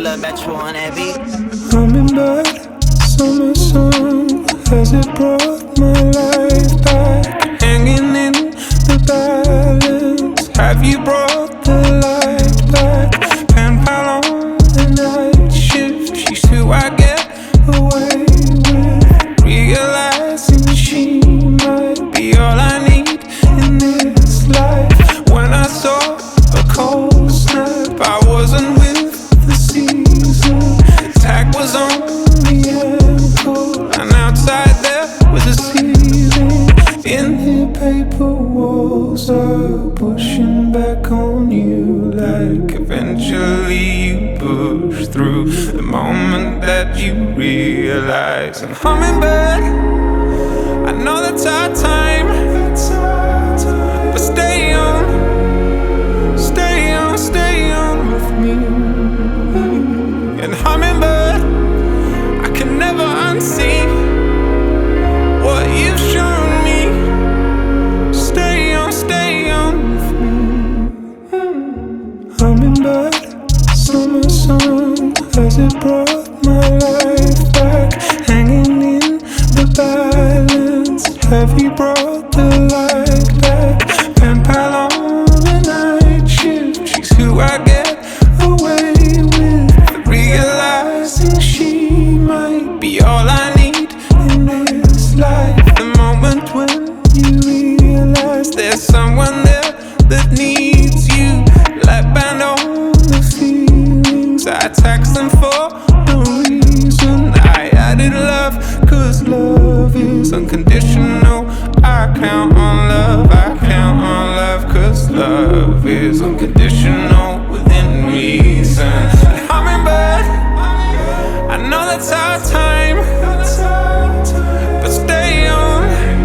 look at you on that beat. Hummingbird, summer sun, has it brought my life back? Hanging in the balance, have you brought the light back? Pen pal on the night shift, she's who I get away with. Realizing she might be all I need in this life. When I saw a cold snap, I wasn't with the season. The tag was on the ankle, and outside there was a ceiling. In here paper walls are pushing back on you, like eventually you push through the moment that you realize. And hummingbird, I know that's our time, but stay on with me. And hummingbird, I can never unsee what you've shown me. Stay on with me. Hummingbird, summer sun, has it brought my life back? Hanging in the balance, have you brought the light back? Pen pal on the night shift, she's who I get away with. Realizing she might be all I need in this life. The moment when you realize there's someone there that needs you. Like band on the feelings, I text them for no reason. I added love, cause love is unconditional. I count on love, cause love is unconditional within reason. And hummingbird, I know that's our time, but stay on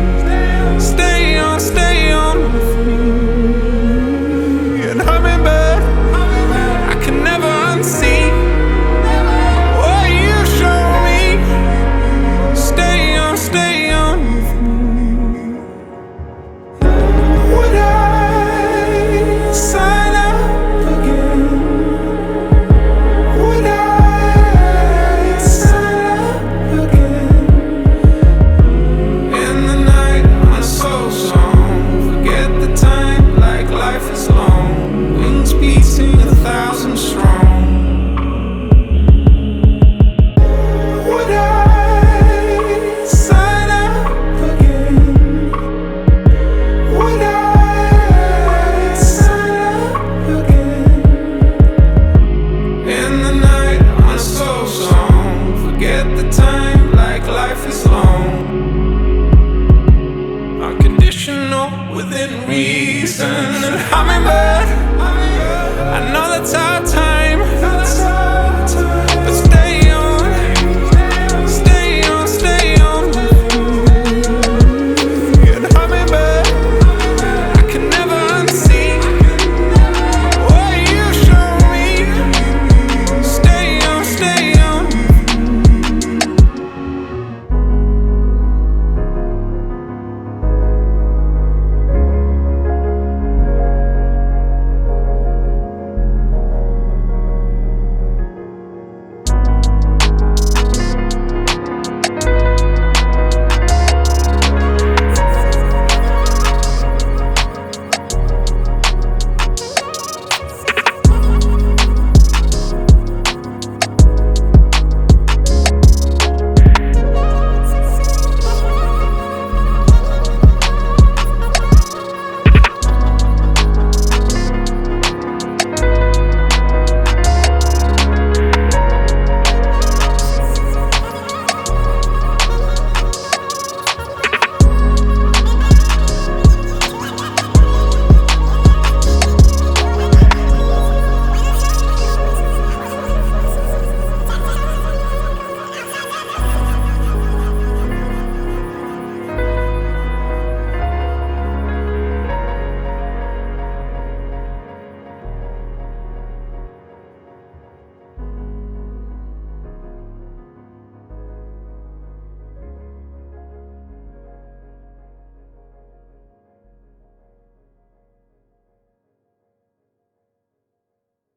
with me. And hummingbird, I can never unsee what you show me. Stay on with me. Would I sign up again? Would I sign up again? In the night on a soul song, forget the time like life is long. Wings beating 1,000 strong. Would I sign up again? Would I sign up again? In the night on a soul song, forget the time like life is long. Unconditional within reason. And hummingbird, I know that's our time.